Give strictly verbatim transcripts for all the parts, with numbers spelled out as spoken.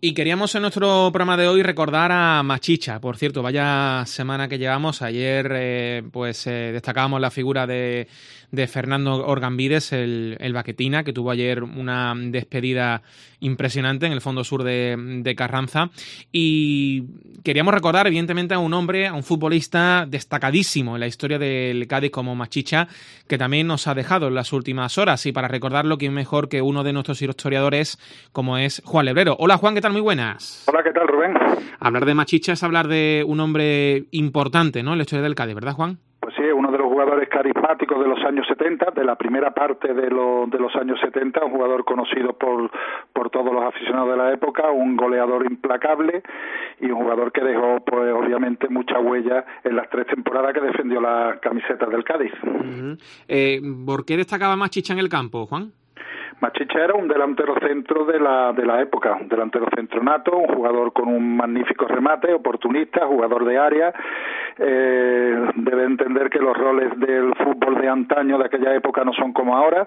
Y queríamos en nuestro programa de hoy recordar a Machicha. Por cierto, vaya semana que llevamos. Ayer eh, pues eh, destacábamos la figura de, de Fernando Orgambides, el, el vaquetina, que tuvo ayer una despedida impresionante en el fondo sur de, de Carranza. Y queríamos recordar, evidentemente, a un hombre, a un futbolista destacadísimo en la historia del Cádiz como Machicha, que también nos ha dejado en las últimas horas. Y para recordarlo, quién mejor que uno de nuestros historiadores, como es Juan Lebrero. Hola, Juan, ¿qué tal? Muy buenas. Hola, ¿qué tal, Rubén? Hablar de Machicha es hablar de un hombre importante, ¿no?, en la historia del Cádiz, ¿verdad, Juan? Pues sí, uno de los jugadores carismáticos de los años setenta, de la primera parte de, lo, de los años setenta, un jugador conocido por, por todos los aficionados de la época, un goleador implacable y un jugador que dejó, pues obviamente, mucha huella en las tres temporadas que defendió las camisetas del Cádiz. Uh-huh. eh, ¿Por qué destacaba Machicha en el campo, Juan? Machicha era un delantero centro de la de la época, un delantero centro nato, un jugador con un magnífico remate, oportunista, jugador de área. Eh, debe entender que los roles del fútbol de antaño, de aquella época, no son como ahora,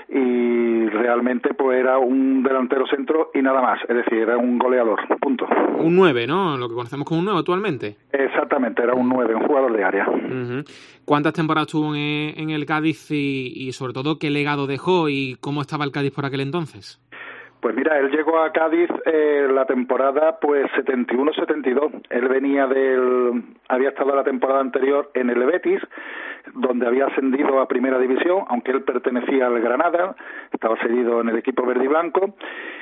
y realmente pues era un delantero centro y nada más, es decir, era un goleador, punto. Un nueve, ¿no? Lo que conocemos como un nueve actualmente. Exactamente, era un nueve, un jugador de área. Uh-huh. ¿Cuántas temporadas tuvo en, en el Cádiz y, y sobre todo qué legado dejó y cómo estaba el Cádiz por aquel entonces? Pues mira, él llegó a Cádiz eh, la temporada pues setenta y uno setenta y dos. Él venía del, había estado la temporada anterior en el Betis, donde había ascendido a Primera División, aunque él pertenecía al Granada, estaba cedido en el equipo verde y blanco.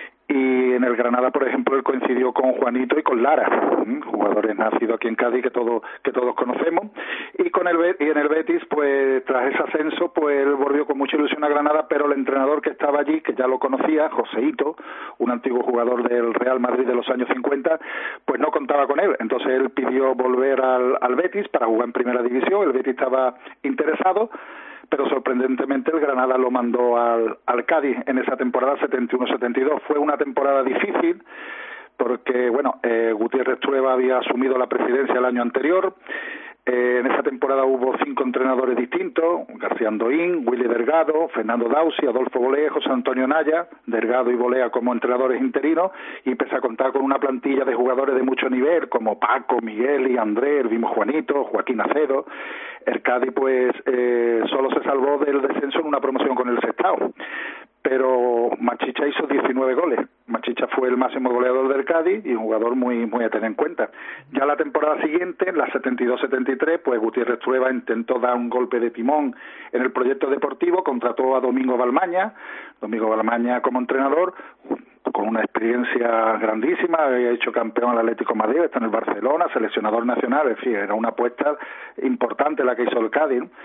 Y en el Granada, por ejemplo, él coincidió con Juanito y con Lara, jugadores nacidos aquí en Cádiz que todos que todos conocemos. Y con el y en el Betis, pues tras ese ascenso, pues él volvió con mucha ilusión a Granada, pero el entrenador que estaba allí, que ya lo conocía, Joseito, un antiguo jugador del Real Madrid de los años cincuenta, pues no contaba con él. Entonces él pidió volver al, al Betis para jugar en Primera División. El Betis estaba interesado, pero sorprendentemente el Granada lo mandó al, al Cádiz en esa temporada setenta y uno setenta y dos. Fue una temporada difícil porque, bueno, eh, Gutiérrez Trueba había asumido la presidencia el año anterior. Eh, en esa temporada hubo cinco entrenadores distintos: García Andoín, Willy Delgado, Fernando Dausi, Adolfo Bolea, José Antonio Naya, Delgado y Bolea como entrenadores interinos, y pese a contar con una plantilla de jugadores de mucho nivel como Paco, Miguel y Andrés, el mismo Juanito, Joaquín Acedo, el Cádiz pues eh, solo se salvó del descenso en una promoción con el Sestao. Pero Machicha hizo diecinueve goles. Machicha fue el máximo goleador del Cádiz y un jugador muy muy a tener en cuenta. Ya la temporada siguiente, en la setenta y dos setenta y tres, pues Gutiérrez Trueba intentó dar un golpe de timón en el proyecto deportivo, contrató a Domingo Balmaña, Domingo Balmaña como entrenador, con una experiencia grandísima, había hecho campeón al Atlético de Madrid, está en el Barcelona, seleccionador nacional, en fin, era una apuesta importante la que hizo el Cádiz, ¿no?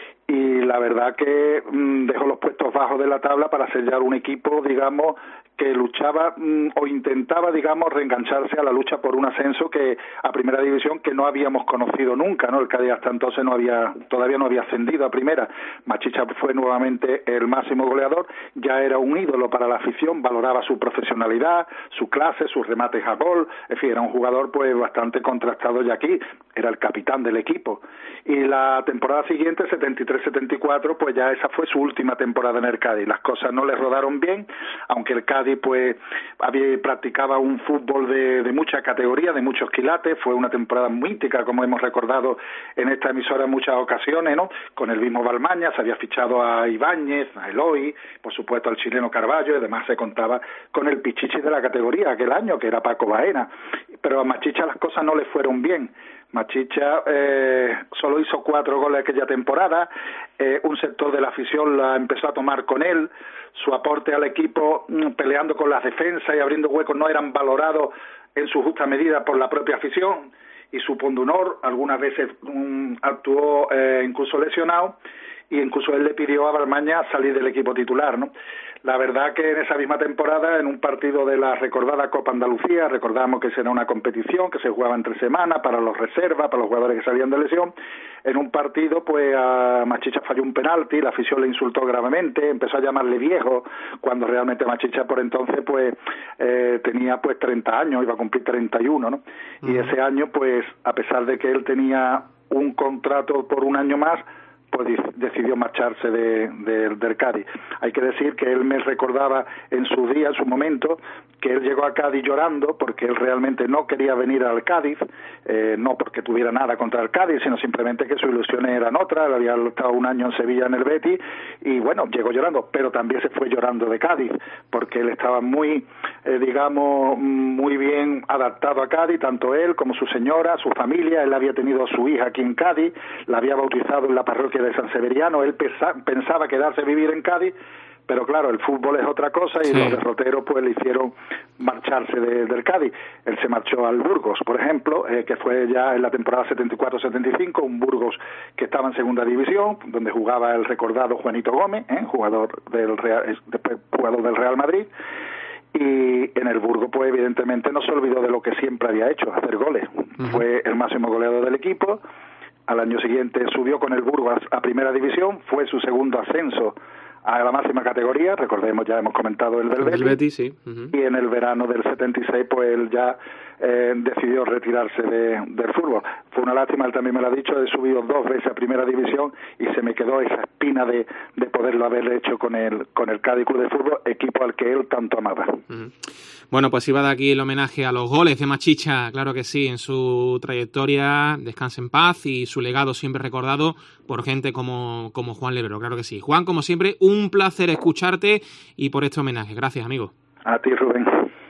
Y la verdad que mmm, dejó los puestos bajos de la tabla para sellar un equipo, digamos, que luchaba mmm, o intentaba, digamos, reengancharse a la lucha por un ascenso que a Primera División que no habíamos conocido nunca, ¿no? El Cádiz hasta entonces no había, todavía no había ascendido a Primera. Machicha fue nuevamente el máximo goleador, ya era un ídolo para la afición, valoraba su profesionalidad, su clase, sus remates a gol, en fin, era un jugador pues bastante contrastado ya aquí, era el capitán del equipo. Y la temporada siguiente, setenta y tres setenta y cuatro, pues ya esa fue su última temporada en el Cádiz. Las cosas no le rodaron bien, aunque el Cádiz pues había, practicaba un fútbol de, de mucha categoría, de muchos quilates. Fue una temporada mítica, como hemos recordado en esta emisora en muchas ocasiones, ¿no? Con el mismo Balmaña, se había fichado a Ibáñez, a Eloy, por supuesto al chileno Carballo, y además se contaba con el pichichi de la categoría aquel año, que era Paco Baena. Pero a Machicha las cosas no le fueron bien. Machicha eh, solo hizo cuatro goles aquella temporada, eh, un sector de la afición la empezó a tomar con él, su aporte al equipo mmm, peleando con las defensas y abriendo huecos no eran valorados en su justa medida por la propia afición, y su pundonor algunas veces mmm, actuó eh, incluso lesionado, y incluso él le pidió a Balmaña salir del equipo titular, ¿no? La verdad que en esa misma temporada, en un partido de la recordada Copa Andalucía, recordamos que será una competición que se jugaba entre semanas para los reservas, para los jugadores que salían de lesión. En un partido, pues a Machicha falló un penalti, la afición le insultó gravemente, empezó a llamarle viejo, cuando realmente Machicha por entonces pues eh, tenía pues treinta años, iba a cumplir treinta y uno, ¿no? Uh-huh. Y ese año, pues a pesar de que él tenía un contrato por un año más, pues decidió marcharse de, de, del Cádiz. Hay que decir que él me recordaba en su día, en su momento, que él llegó a Cádiz llorando porque él realmente no quería venir al Cádiz, eh, no porque tuviera nada contra el Cádiz, sino simplemente que sus ilusiones eran otras. Él había estado un año en Sevilla en el Betis y bueno, llegó llorando, pero también se fue llorando de Cádiz porque él estaba muy, eh, digamos, muy bien adaptado a Cádiz, tanto él como su señora, su familia. Él había tenido a su hija aquí en Cádiz, la había bautizado en la parroquia de San Severiano. Él pensaba quedarse a vivir en Cádiz, pero claro, el fútbol es otra cosa y sí, los derroteros pues le hicieron marcharse de, del Cádiz. Él se marchó al Burgos, por ejemplo, eh, que fue ya en la temporada setenta y cuatro setenta y cinco, un Burgos que estaba en segunda división, donde jugaba el recordado Juanito Gómez, eh, jugador del Real, después jugador del Real Madrid. Y en el Burgos, pues evidentemente no se olvidó de lo que siempre había hecho, hacer goles. Uh-huh. Fue el máximo goleador del equipo. Al año siguiente subió con el Burgos a primera división, fue su segundo ascenso a la máxima categoría. Recordemos, ya hemos comentado el del Betis, el Betis sí. Uh-huh. Y en el verano del setenta y seis pues él ya eh, decidió retirarse de, del fútbol. Fue una lástima, él también me lo ha dicho, he subido dos veces a primera división y se me quedó esa espina de, de poderlo haber hecho con el, con el Cádiz Club de Fútbol, equipo al que él tanto amaba. Uh-huh. Bueno, pues iba de aquí el homenaje a los goles de Machicha, claro que sí, en su trayectoria, descanse en paz, y su legado siempre recordado por gente como, como Juan Lebrero, claro que sí. Juan, como siempre, un placer escucharte y por este homenaje. Gracias, amigo. A ti, Rubén.